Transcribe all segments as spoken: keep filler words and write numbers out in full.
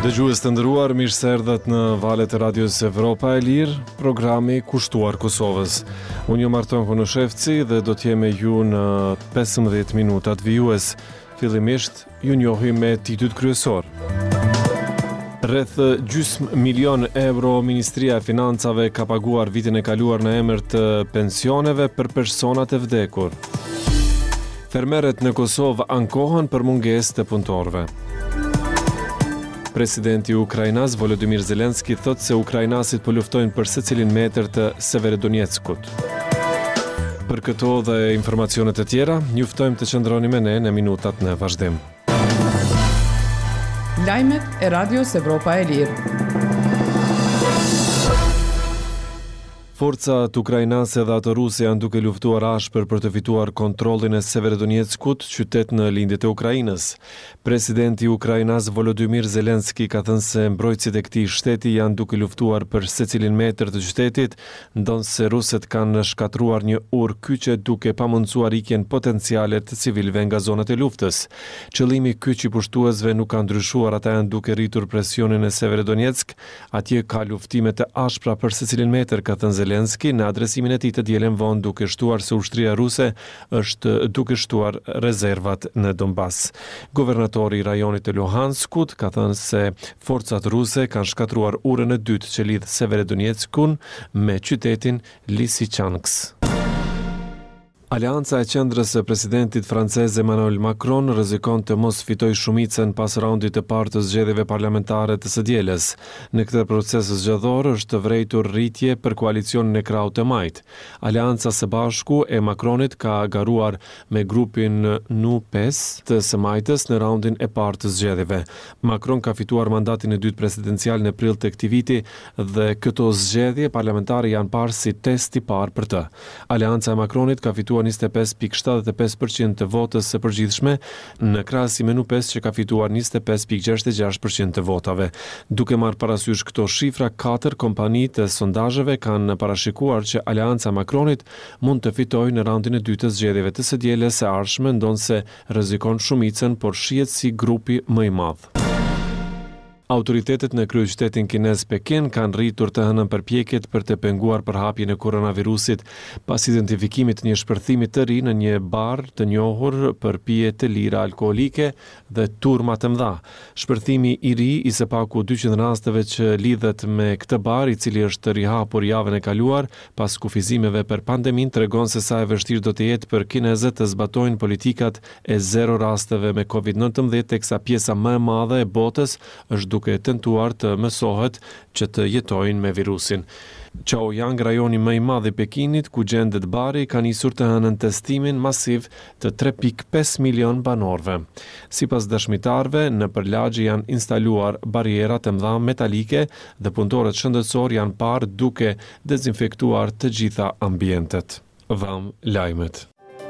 Dëgjues të nderuar, mirë se erdhët në valët e radios Evropa e Lirë, programi kushtuar Kosovës. Unë jam Arton Konoshevci dhe do të jem me ju në pesëmbëdhjetë minutat vijues. Fillimisht ju njohim me titujt kryesor. Rreth gjysmë milion euro Ministria e Financave ka paguar vitin e kaluar në emër të pensioneve për personat e vdekur. Fermerët në Kosovë ankohen për mungesë të punëtorëve. Presidenti i Ukrainas Volodymyr Zelensky thotë se ukrainasit po luftojnë për secilin metër të Severodonetskut. Për këto dhe informacionet e tjera, njoftojmë të qëndroni me ne në minutat në vazhdim. Lajmet e Radios Evropa e Lirë. Forcat ukrainase dhe ato ruse janë duke luftuar ashpër për të fituar kontrollin e Severodonetskut, qytet në lindjet e Ukrainës. Presidenti i Ukrainas Volodymyr Zelensky ka thënë se mbrojtësit e këtij shteti janë duke luftuar për secilin metër të qytetit, ndonse ruset kanë shkatruar një urë kyçe duke pamundsuar ikjen potenciale të civilëve nga zonat e luftës. Qëllimi i kyç i pushtuesve nuk ka ndryshuar, ata janë duke rritur presionin e Severodonetsk, atje ka luftime të ashpra për secilin metër, ka thënë Zelensky në adresimin e tij të dielën vonë, duke shtuar se ushtria ruse është duke shtuar rezervat në Donbas. Guvernatori i rajonit të Luhanskut ka thënë se forcat ruse kanë shkatruar urën e dytë që lidh Severodonetskun me qytetin Lysychansk. Aleanca e qendrës së presidentit francez Emmanuel Macron rrezikon të mos fitojë shumicën pas raundit të parë të zgjedhjeve parlamentare të së dielës. Në këtë proces zgjedhor është vërejtur rritje për koalicionin e krahut të majt. Aleanca së Bashku e Macronit ka garuar me grupin N U P E S të së majtës në raundin e parë të zgjedhjeve. Macron ka fituar mandatin e dytë presidencial në prill të këtij viti dhe këto zgjedhje parlamentare janë parë si test i parë për të. Aleanca e Macronit ka fituar njëzet e pesë pikë shtatëdhjetë e pesë përqind të votës së përgjithshme në krahasim me N U P E S që ka fituar njëzet e pesë pikë gjashtëdhjetë e gjashtë përqind të votave. Duke marrë parasysh këto shifra, katër kompani të sondazheve kanë parashikuar që Aleanca Macronit mund të fitojë në raundin e dytë të zgjedhjeve të së dielës së ardhshme, ndonse rrezikon shumicën, por shihet si grupi më i madh. Autoritetet në kryeqytetin kinez Pekin kanë rritur të hënën përpjekjet për të penguar përhapjen e koronavirusit pas identifikimit të një shpërthimi të ri në një bar të njohur për pije të lira alkoolike dhe turma të mëdha. Shpërthimi i ri i së paku dyqind rasteve që lidhet me këtë bar, i cili është rihapur javën e kaluar pas kufizimeve për pandemin, tregon se sa e vështirë do të jetë për kinezët të zbatojnë politikat e zero rasteve me covid nëntëmbëdhjetë, teksa pjesa më e madhe e botës është duke tentuar të mësohet që të jetojnë me virusin. Chaoyang, rajoni më i madh i Pekinit, ku gjendet bari, ka nisur të hënën testimin masiv të tre pikë pesë milion banorëve. Sipas dëshmitarëve, në përlagje janë instaluar bariera të mëdha metalike dhe punëtorët shëndetësor janë parë duke dezinfektuar të gjitha ambientet. Vam lajmet.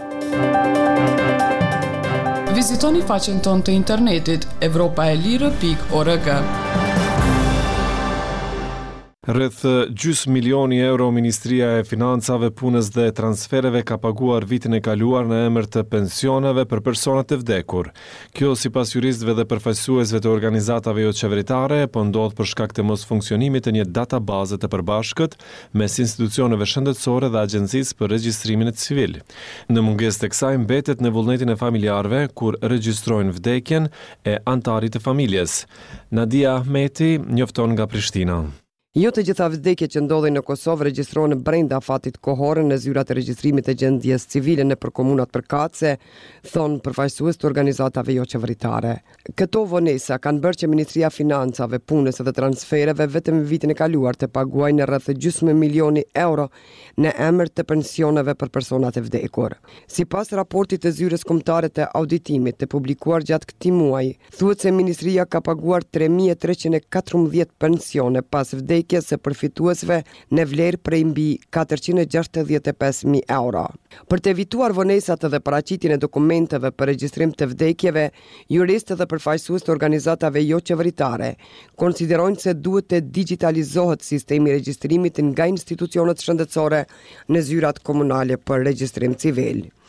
Vizitoni faqen tonë të internetit evropaelire pikë org. Rreth gjysmë milioni euro Ministria e Financave, Punës dhe Transfereve ka paguar vitin e kaluar në emër të pensioneve për personat e vdekur. Kjo sipas juristëve dhe përfaqësuesve të organizatave jo qeveritare po ndodh për shkak të mos funksionimit të një databaze të përbashkët mes institucioneve shëndetësore dhe Agjencisë për Regjistrimin e Civil. Në mungesë të kësaj mbetet në vullnetin e familjarëve kur regjistrojnë vdekjen e antarit të familjes. Nadia Ahmeti njofton nga Prishtina. Jo të gjitha vdekjet që ndodhin në Kosovë regjistrohen brenda afatit kohor në zyrat e regjistrimit të gjendjes civile nëpër komunat përkatëse, thon përfaqësues të organizatave jo qeveritare. Këto vonesa kanë bërë që Ministria e Financave, Punës dhe Transfereve vetëm vitin e kaluar të paguajnë rreth gjysmë milioni euro në emër të pensioneve për personat e vdekur. Sipas raportit të zyrës kombëtare të auditimit të publikuar gjatë këtij muaji, thuhet se Ministria ka paguar tre mijë e treqind e katërmbëdhjetë pensione pas vdekjes së përfituesve në vlerë prej mbi katërqind e gjashtëdhjetë e pesë mijë euro. Për të evituar vonesat dhe paraqitjen e dokumenteve për regjistrim të vdekjeve, juristë dhe përfaqësues të organizatave jo qeveritare konsiderojnë se duhet të digitalizohet sistemi i regjistrimit nga institucionet shëndetësore në zyrat komunale për regjistrim civil.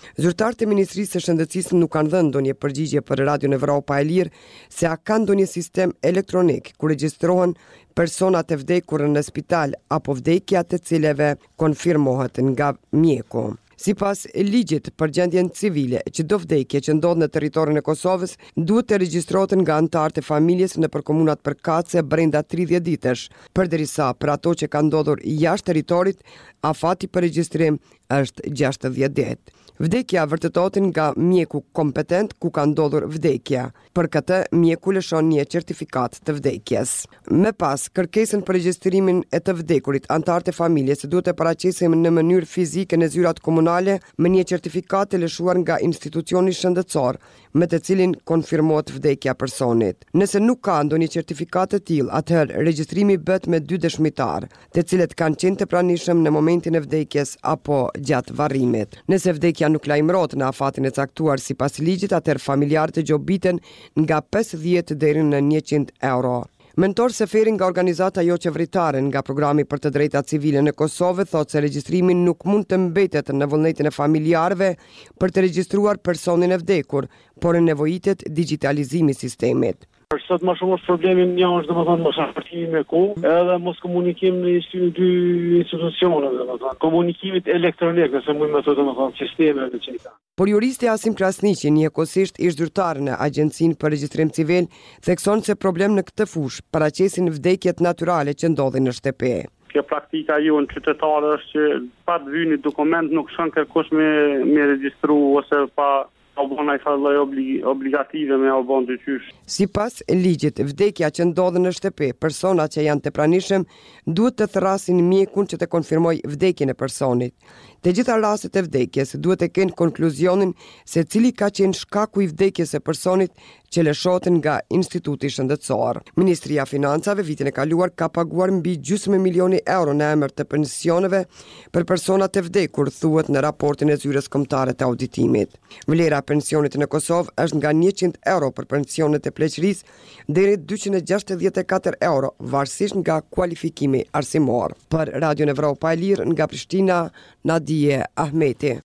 Zyrtarët e Ministrisë së Shëndetësisë nuk kanë dhënë ndonjë përgjigje për Radion Evropa e Lirë se a ka ndonjë sistem elektronik ku regjistrohen personat e vdekur në spital apo vdekja të cileve konfirmohet nga mjeku. Sipas ligjit për gjendjen civile, çdo vdekje që ndodh në territorin e Kosovës duhet të regjistrohet nga anëtarët e familjes nëpër komunat përkatëse brenda tridhjetë ditësh, përderisa për ato që kanë ndodhur jashtë territorit, afati për regjistrim është gjashtëdhjetë ditë. Vdekja vërtetohet nga mjeku kompetent ku ka ndodhur vdekja. Për këtë, mjeku lëshon një certifikat të vdekjes. Me pas kërkesën për regjistrimin e të vdekurit, anëtarët e familjes duhet të paraqesin në mënyrë fizike në zyrat komunale me një certifikat të lëshuar nga institucioni shëndetësor, me të cilin konfirmohet vdekja e personit. Nëse nuk ka ndonjë certifikat të tillë, atëherë regjistrimi bëhet me dy dëshmitar, të cilët kanë qenë të pranishëm në momentin e vdekjes apo gjatë varrimit. Nëse vdekja nuk lajmërohet në afatin e caktuar sipas ligjit, atëherë familjarët e gjobiten nga pesëdhjetë deri në njëqind euro. Mentor Seferi nga organizata jo qeveritare nga programi për të drejtat civile në Kosovë thotë se regjistrimi nuk mund të mbetet në vullnetin e familjarëve për të regjistruar personin e vdekur, por nevojitet digitalizimi i sistemit. Sot më shumë është problemin një është domethënë mos artimi me kohë, edhe mos komunikim në dy institucione, domethënë komunikimit elektronik, nëse mund të thotë domethënë sisteme të çeta. Por juristi Asim Krasniqi, njëkohësisht ish zyrtar në Agjencinë për Regjistrim Civil, thekson se problem në këtë fushë paraqesin vdekjet natyrale që ndodhin në shtëpi. Kjo praktika jonë qytetare është që pa të vënë dokument nuk shkon kërkosh me me regjistru ose pa Albona i falloj oblig, obligative me Albon të qysh. Sipas ligjit, vdekja që ndodhe në shtëpi, personat që janë të pranishëm duhet të thrasin mjekun që të konfirmoj vdekjen e personit. Të gjitha rastet e vdekjes duhet të kenë konkluzionin se cili ka qenë shkaku i vdekjes e personit që lëshohet nga Instituti Shëndetësor. Ministria e Financave vitin e kaluar ka paguar mbi gjysmë milioni euro në emër të pensioneve për personat e vdekur, thuhet në raportin e Zyrës Kombëtare të Auditimit. Vlera e pensionit në Kosovë është nga njëqind euro për pensionet e pleqërisë deri dyqind e gjashtëdhjetë e katër euro, varësisht nga kualifikimi arsimor. Për Radion Evropa e Lirë nga Prishtina, Nadije Ahmeti.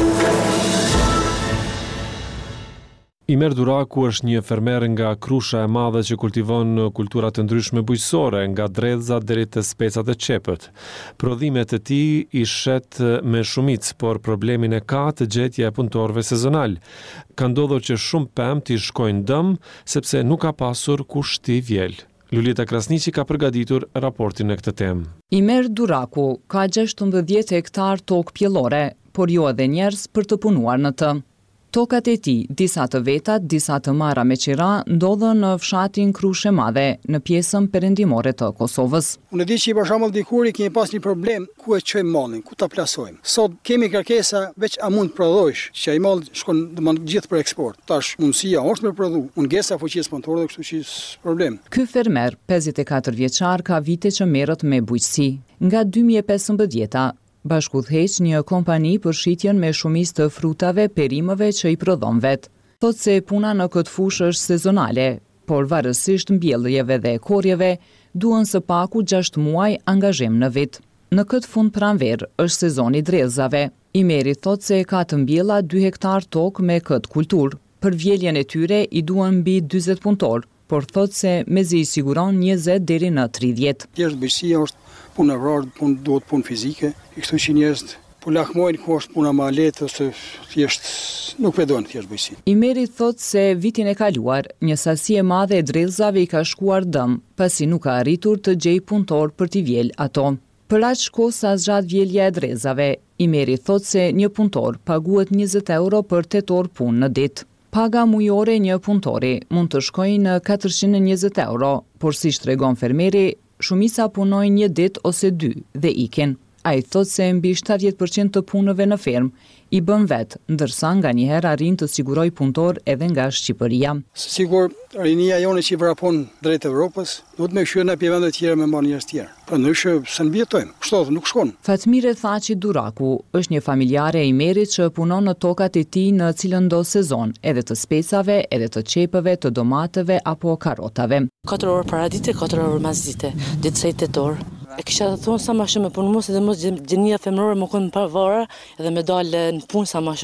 Imer Duraku është një fermer nga Krusha e Madhe që kultivon kultura të ndryshme bujqësore, nga dredhza deri te specat e qepët. Prodhimet e tij i shet me shumicë, por problemin e ka të gjetja e punëtorëve sezonal. Ka ndodhur që shumë pemt i shkojnë dëm sepse nuk ka pasur kush t'i vjel. Lulita Krasniqi ka përgatitur raportin në këtë temë. Imer Duraku ka gjashtëmbëdhjetë hektar tokë pjellore, por jo edhe njerëz për të punuar në të. Tokat e tij, disa të veta, disa të marra me qira, ndodhen në fshatin Krushe Madhe, në pjesën perëndimore të Kosovës. Unë di që për shembull dikur kemi pas një problem ku e çojmë mallin, ku ta plasojmë. Sot kemi kërkesa veç a mund të prodhosh, që ai mall shkon domosdoshmë gjithë për eksport. Tash mundësia është me prodhu, mungesa fuqisë punëtorëve, kështu që është problem. Ky fermer, pesëdhjetë e katër vjeçar, ka vite që merret me bujqësi. Nga dy mijë e pesëmbëdhjetë bashkudheq një kompani për shitjen me shumicë të frutave, perimëve që i prodhon vet. Thotë se puna në këtë fushë është sezonale, por varësisht mbjelljeve dhe korjeve, duhen së paku gjashtë muaj angazhim në vit. Në këtë fund pranverë është sezoni dredhzave. Imeri thotë se ka të mbjella dy hektar tokë me këtë kulturë. Për vjeljen e tyre i duhen mbi dyzet punëtor, por thotë se mezi i siguron njëzet deri në tridhjetë. Thjesht bujqësia është punë vrarë, punë duhet punë fizike, kështu që njerëzit po lakmojnë ku është puna më lehtë ose thjesht nuk vedojnë thjesht bujqësinë. Imeri thotë se vitin e kaluar, një sasi e madhe e dredhzave i ka shkuar dëm, pasi nuk ka arritur të gjejë punëtor për t'i vjel ato. Për aq kohë sa zgjat vjelja e dredhzave, Imeri thotë se një punëtor paguhet njëzet euro për tetë orë punë në ditë. Paga mujore një punëtori mund të shkojë në katërqind e njëzet euro, por si tregon fermeri, shumica punojnë një ditë ose dy dhe ikin. Ai thotë se mbi shtatëdhjetë përqind të punëve në fermë i bën vet, ndërsa nganjëherë arrin të sigurojë punëtor edhe nga Shqipëria. Sigur, rinia jone që i vrapon drejt Evropës, duhet me kthyer në vende të tjera me marrë njerëz të tjerë. Përndryshe se mbijetojmë. Kështu nuk shkon. Fatmire Thaçi Duraku është një familjare e Imerit që punon në tokat e tij në cilën do sezon, edhe të specave, edhe të qepëve, të domateve apo karrotave. katër orë para dite, katër orë mas dite, ditë sej tetë orë. E kisha të thonë sa më shumë me punë mos edhe mos gjenia femërore më konë më parë edhe me dalë në punë sa më shumë.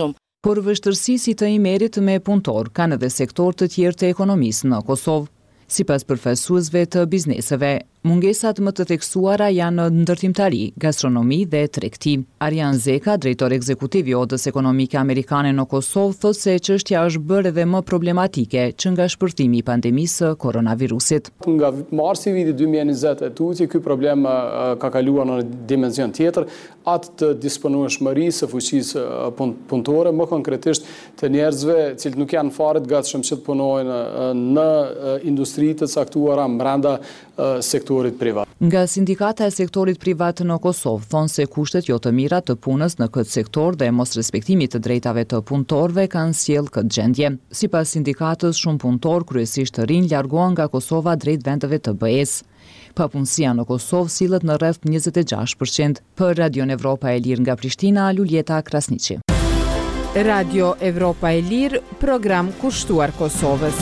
Por vështërsi si të imerit me punëtor, kanë edhe sektor të tjerë të ekonomisë në Kosovë. Sipas përfaqësuesve të bizneseve, mungesat më të theksuara janë ndërtimtari, gastronomi dhe tregti. Arjan Zeka, drejtor ekzekutiv i Odës Ekonomike Amerikane në Kosovë, thotë se çështja është bërë edhe më problematike që nga shpërthimi i pandemisë së koronavirusit. Nga marsi vitit dy mijë e njëzet e tutje, ky problem ka kaluar në dimension tjetër, atë të disponueshmërisë së fuqisë punëtore, më konkretisht të njerëzve cilët nuk janë fare të gatshëm që të punojnë në industritë të caktuara brenda sektorit privat. Nga sindikata e sektorit privat në Kosovë thonë se kushtet jo të mira të punës në këtë sektor dhe mos respektimi të drejtave të punëtorëve kanë sjellë këtë gjendje. Sipas sindikatës, shumë punëtorë, kryesisht të rinj, largohen nga Kosova drejt vendeve të B E S. Papunësia në Kosovë sillet në rreth njëzet e gjashtë përqind. Për Radio Evropa e Lirë nga Prishtina, Luljeta Krasniqi. Radio Evropa e Lirë, program kushtuar Kosovës.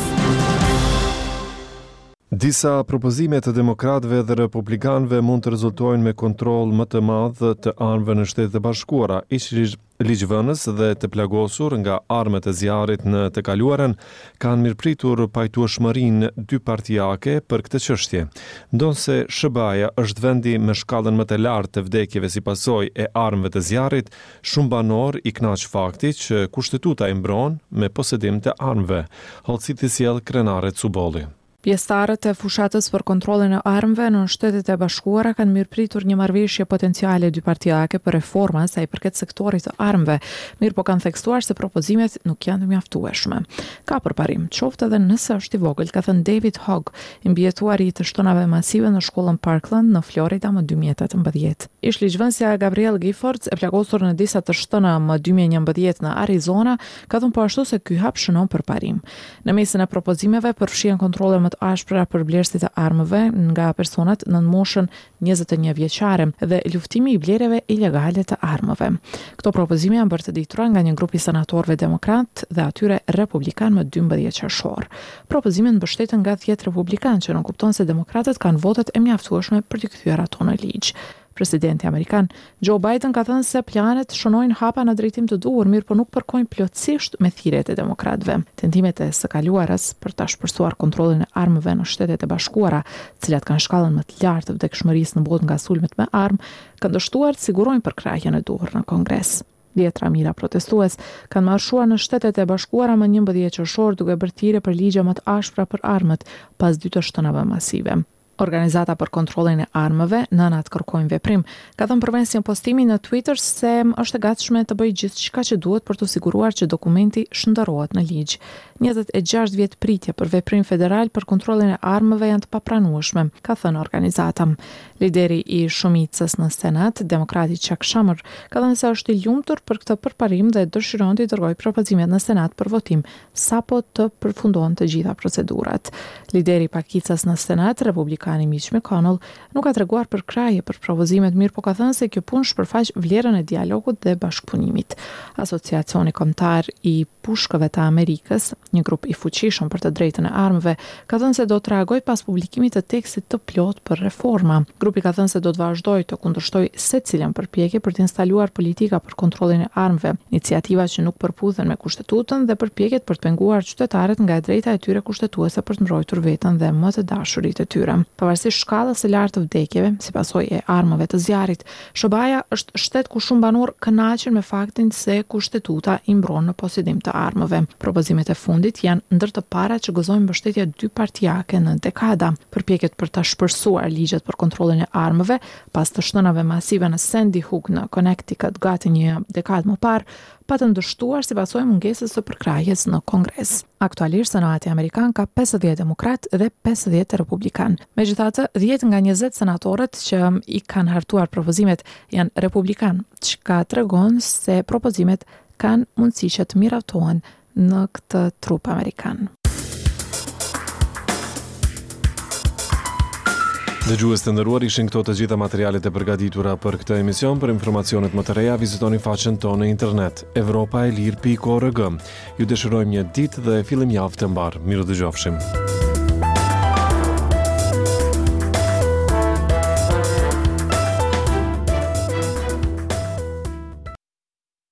Disa propozime të demokratëve dhe republikanëve mund të rezultojnë me kontroll më të madh të armëve në Shtetet e Bashkuara. Ish ligjvënës dhe të plagosur nga armët e zjarrit në të kaluarën kanë mirëpritur pajtueshmërinë dypartijake për këtë çështje. Ndonse S B A-ja është vendi me shkallën më të lartë të vdekjeve si pasojë e armëve të zjarrit, shumë banor i kënaq fakti që kushtetuta i mbron me posedim të armëve. Hollësit i sjell Krenare Cubolli. Pjesëtarët e fushatës për kontrollin e armëve në Shtetet e Bashkuara kanë mirëpritur një marrëveshje potenciale dypartijake për reforma sa i përket sektorit të armëve, mirë po kanë theksuar se propozimet nuk janë të mjaftueshme. Ka përparim, qoftë edhe nëse është i vogël, ka thënë David Hogg, i mbijetuari i të shtunave masive në shkollën Parkland në Florida më dy mijë e tetëmbëdhjetë. Ish ligjvënësja Gabrielle Giffords, e plagosur në disa të shtëna më dy mijë e njëmbëdhjetë në Arizona, ka thënë po ashtu se ky hap shënon përparim. Në mesin e propozimeve përfshihen kontrolle të ashpra për blerësit e armëve nga personat në moshën njëzet e një vjeçare dhe luftimi i blerjeve ilegale të armëve. Këto propozime janë bërë të ditura nga një grup i senatorëve demokrat dhe atyre republikan më dymbëdhjetë qershor. Propozimet mbështeten nga dhjetë republikan që nuk kupton se demokratët kanë votat e mjaftueshme për të kthyer ato në ligj. Presidenti Amerikan Joe Biden ka thënë se planet shënojnë hapa në drejtim të duhur, mirë po nuk përkojnë plotësisht me thirrjet e demokratëve. Tentimet e së kaluarës për ta shpërsuar kontrollin e armëve në Shtetet e Bashkuara, të cilat kanë shkallën më të lartë të vdekshmërisë në botë nga sulmet me armë, kanë dështuar të sigurojnë përkrahjen e duhur në Kongres. Dhjetra mijëra protestues kanë marshuar në Shtetet e Bashkuara më njëmbëdhjetë qershor duke bërë thirrje për ligje më të ashpra për armët pas dy të shtënave masive. Organizata për kontrollin e armëve, nënat kërkojnë veprim, ka thënë përmes një postimi në Twitter se është e gatshme të bëjë gjithçka që duhet për të siguruar që dokumenti shndërrohet në ligj. njëzet e gjashtë vjet pritje për veprim federal për kontrollin e armëve janë të papranueshme, ka thënë organizata. Lideri i shumicës në Senat, demokrati Chuck Schumer, ka thënë se është i lumtur për këtë përparim dhe dëshiron të dërgojë propozimet në Senat për votim, sapo të përfundohen të gjitha procedurat. Lideri i pakicës në Senat, republikani Mitch McConnell, nuk ka treguar përkrahje për propozimet, mirë po ka thënë se kjo punë shpërfaq vlerën e dialogut dhe bashkëpunimit. Asociacioni Kombëtar i Pushkëve të Amerikës, një grup i fuqishëm për të drejtën e armëve, ka thënë se do të reagojë pas publikimit të tekstit të plot për reforma. Grupi ka thënë se do të vazhdojë të kundërshtojë secilën përpjekje për të instaluar politika për kontrollin e armëve, iniciativa që nuk përputhen me kushtetutën dhe përpjekjet për të penguar qytetarët nga e drejta e tyre kushtetuese për të mbrojtur veten dhe më të dashurit e tyre. Pavarësisht shkallës së lartë të vdekjeve, si pasojë e armëve të zjarrit, S B A-ja është shtet ku shumë banor kënaqen me faktin se kushtetuta i mbron në posedim të armëve. Propozimet e fundit janë ndër të parat që gëzojnë mbështetje dypartijake në dekada. Përpjekjet për ta shpërsuar ligjet për kontrollin e armëve pas të shtënave masive në Sandy Hook në Connecticut gati një dekadë më parë, pa të ndështuar si pasojë mungesës së përkrahjes në Kongres. Aktualisht Senati Amerikan ka pesëdhjetë demokrat dhe pesëdhjetë republikan. Megjithatë, dhjetë nga njëzet senatorët që i kanë hartuar propozimet janë republikan, çka tregon se propozimet kanë mundësi që të miratohen në këtë trup amerikan. Dëgjues të nderuar, ishin këto të gjitha materialet e përgatitura për këtë emision. Për informacionet më të reja, vizitoni faqen tonë në internet evropaelir pikë org. Ju dëshirojmë një ditë dhe fillim javë të mbar. Miru dëgjofshim.